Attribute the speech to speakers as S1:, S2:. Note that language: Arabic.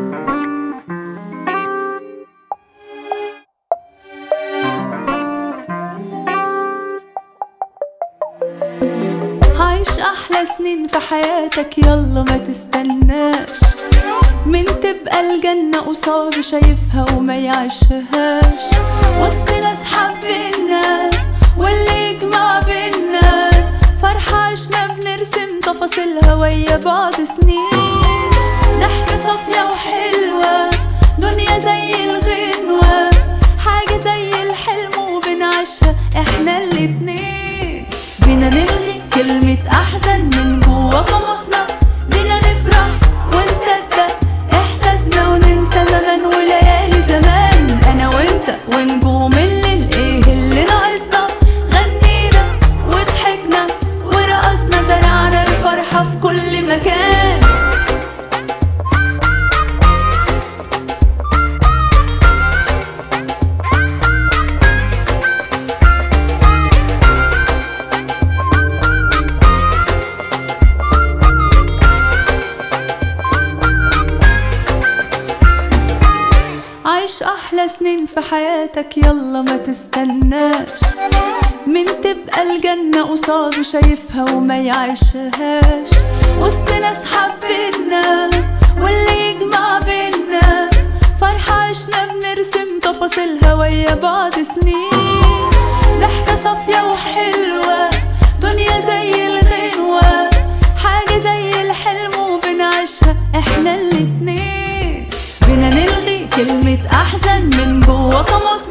S1: عايش أحلى سنين في حياتك يلا ما تستناش، من تبقى الجنة قصاده شايفها وما يعيشهاش، وسط ناس حبينا واللي يجمع بينا فرحة عشنا بنرسم تفاصيلها ويا بعض سنين، ضحكة صافية وحلوة دنيا زي الغنوة، حاجة زي الحلم وبنعيشها احنا الاتنين، بينا نلغي كلمة أحزن من جوا قاموسنا، بينا نفرح ونصدق إحساسنا وننسى زمان وليالي زمان، أنا وإنت ونجوم الليل إيه اللي ناقصنا، غنينا وضحكنا ورقصنا زرعنا الفرحة في كل مكان. عايش أحلى سنين في حياتك يلا ما تستناش، من تبقى الجنة قصاده شايفها وما يعيشهاش، وسط ناس حبينا واللي يجمع بينا فرحة عشنا بنرسم تفاصيلها ويا بعض سنين، ضحكة صافية وحلوة دنيا زي الغنوة، حاجة زي الحلم وبنعيشها احنا الاتنين، بينا نلغي كلمة أحزن من جوا قاموسنا.